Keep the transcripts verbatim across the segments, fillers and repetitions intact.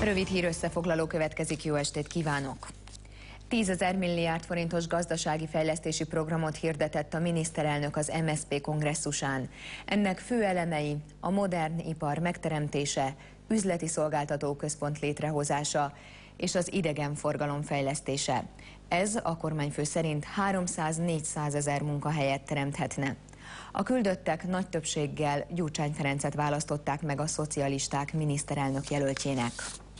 Rövid hír összefoglaló következik, jó estét kívánok! tízezer milliárd forintos gazdasági fejlesztési programot hirdetett a miniszterelnök az em es zé pé kongresszusán. Ennek fő elemei a modern ipar megteremtése, üzleti szolgáltatóközpont létrehozása és az idegenforgalom fejlesztése. Ez a kormányfő szerint háromszáz-négyszázezer munkahelyet teremthetne. A küldöttek nagy többséggel Gyurcsány Ferencet választották meg a szocialisták miniszterelnök jelöltjének.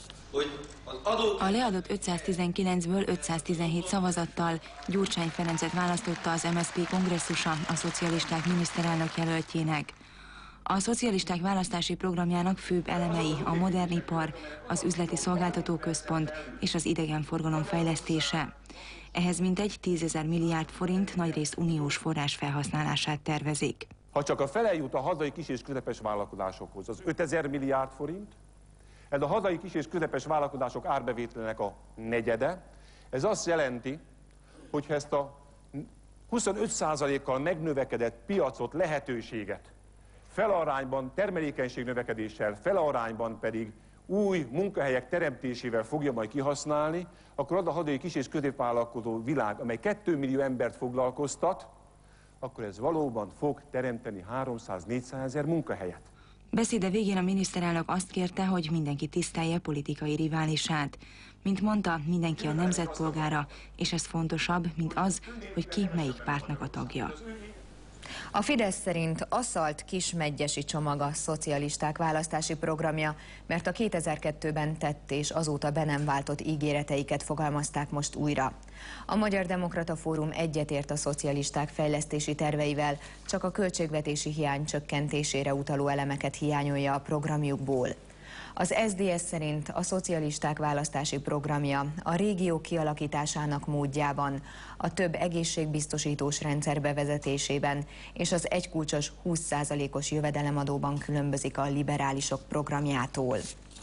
A leadott ötszáztizenkilencből ötszáztizenhét szavazattal Gyurcsány Ferencet választotta az em es zé pé kongresszusa a szocialisták miniszterelnök jelöltjének. A szocialisták választási programjának főbb elemei a modern ipar, az üzleti szolgáltatóközpont és az idegenforgalom fejlesztése. Ehhez mintegy tízezer milliárd forint nagyrészt uniós forrás felhasználását tervezik. Ha csak a fele jut a hazai kis- és közepes vállalkozásokhoz, az ötezer milliárd forint, ez a hazai kis- és közepes vállalkozások árbevételének a negyede. Ez azt jelenti, hogy ha ezt a huszonöt százalékkal megnövekedett piacot, lehetőséget felarányban termelékenység növekedéssel, felarányban pedig új munkahelyek teremtésével fogja majd kihasználni, akkor az a hazai kis- és középvállalkozó világ, amely két millió embert foglalkoztat, akkor ez valóban fog teremteni háromszáz-négyszázezer munkahelyet. Beszéde végén a miniszterelnök azt kérte, hogy mindenki tisztelje politikai riválisát. Mint mondta, mindenki a nemzetpolgára, és ez fontosabb, mint az, hogy ki melyik pártnak a tagja. A Fidesz szerint aszalt kismegyesi csomag a szocialisták választási programja, mert a kétezer-kettőben tett és azóta be nem váltott ígéreteiket fogalmazták most újra. A Magyar Demokrata Fórum egyetért a szocialisták fejlesztési terveivel, csak a költségvetési hiány csökkentésére utaló elemeket hiányolja a programjukból. Az es zé dé es szerint a szocialisták választási programja a régió kialakításának módjában, a több egészségbiztosítós rendszer bevezetésében és az egykulcsos húsz százalékos jövedelemadóban különbözik a liberálisok programjától.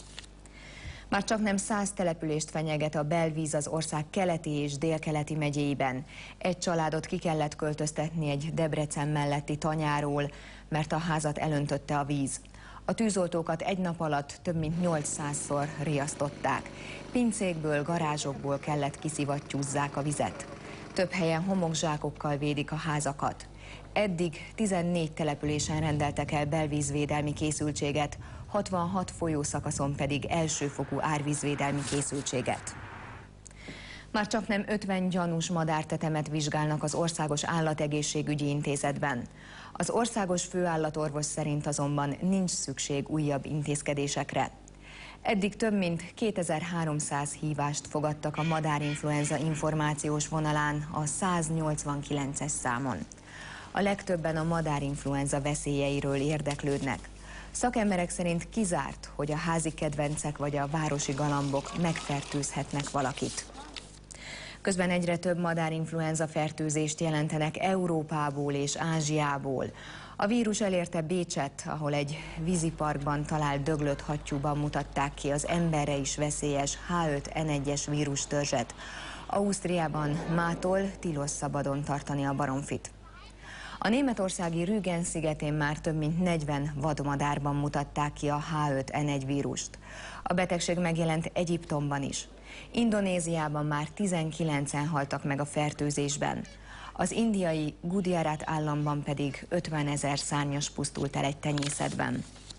Már csaknem száz települést fenyeget a belvíz az ország keleti és délkeleti megyéiben. Egy családot ki kellett költöztetni egy Debrecen melletti tanyáról, mert a házat elöntötte a víz. A tűzoltókat egy nap alatt több mint nyolcszázszor riasztották. Pincékből, garázsokból kellett kiszivattyúzzák a vizet. Több helyen homokzsákokkal védik a házakat. Eddig tizennégy településen rendeltek el belvízvédelmi készültséget, hatvanhat folyószakaszon pedig elsőfokú árvízvédelmi készültséget. Már csaknem ötven gyanús madártetemet vizsgálnak az Országos Állategészségügyi Intézetben. Az országos főállatorvos szerint azonban nincs szükség újabb intézkedésekre. Eddig több mint kétezer-háromszáz hívást fogadtak a madárinfluenza információs vonalán a száznyolcvankilences számon. A legtöbben a madárinfluenza veszélyeiről érdeklődnek. Szakemberek szerint kizárt, hogy a házi kedvencek vagy a városi galambok megfertőzhetnek valakit. Közben egyre több madárinfluenza fertőzést jelentenek Európából és Ázsiából. A vírus elérte Bécset, ahol egy víziparkban talált döglött hattyúban mutatták ki az emberre is veszélyes há öt en egyes vírustörzset. Ausztriában mától tilos szabadon tartani a baromfit. A németországi Rügen szigetén már több mint negyven vadmadárban mutatták ki a há öt en egy vírust. A betegség megjelent Egyiptomban is. Indonéziában már tizenkilencen haltak meg a fertőzésben. Az indiai Gujarat államban pedig ötvenezer szárnyas pusztult el egy tenyészetben.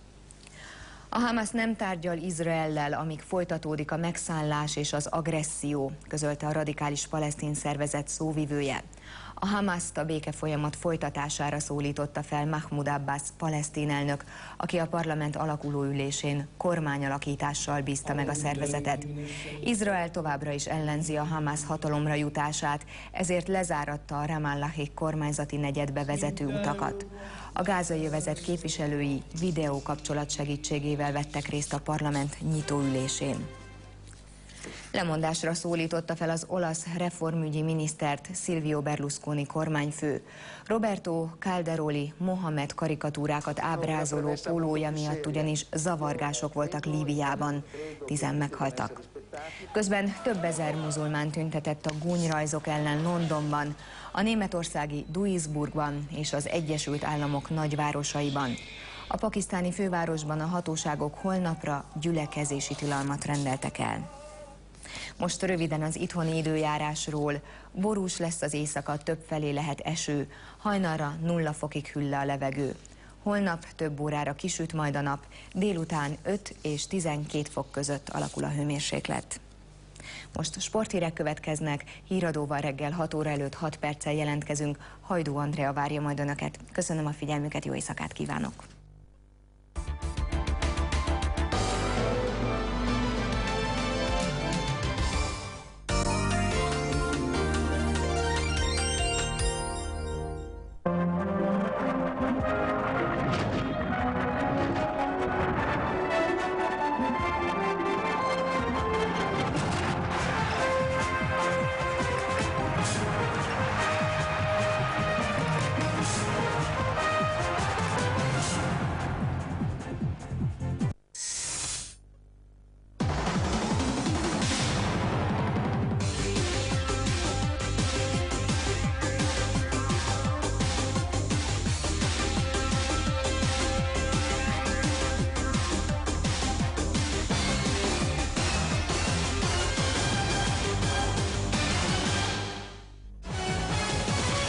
A Hamas nem tárgyal Izraellel, amíg folytatódik a megszállás és az agresszió, közölte a radikális palesztin szervezet szóvivője. A Hamaszt a békefolyamat folytatására szólította fel Mahmoud Abbas palesztin elnök, aki a parlament alakulóülésén kormányalakítással bízta meg a szervezetet. Izrael továbbra is ellenzi a Hamas hatalomra jutását, ezért lezáratta a Ramallah-i kormányzati negyedbe vezető utakat. A gázai övezet képviselői videókapcsolat segítségével vettek részt a parlament nyitóülésén. Lemondásra szólította fel az olasz reformügyi minisztert Silvio Berlusconi kormányfő. Roberto Calderoli Mohamed karikatúrákat ábrázoló pólója miatt ugyanis zavargások voltak Líbiában, tizen meghaltak. Közben több ezer muzulmán tüntetett a gúnyrajzok ellen Londonban, a németországi Duisburgban és az Egyesült Államok nagyvárosaiban. A pakisztáni fővárosban a hatóságok holnapra gyülekezési tilalmat rendeltek el. Most röviden az itthoni időjárásról. Borús lesz az éjszaka, többfelé lehet eső, hajnalra nulla fokig hűl le a levegő. Holnap több órára kisüt majd a nap, délután öt és tizenkét fok között alakul a hőmérséklet. Most sporthírek következnek, híradóval reggel hat óra előtt hat perccel jelentkezünk. Hajdú Andrea várja majd Önöket. Köszönöm a figyelmüket, jó éjszakát kívánok!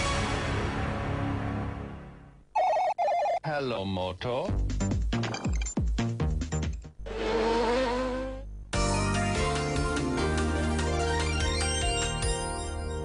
Hello, Moto.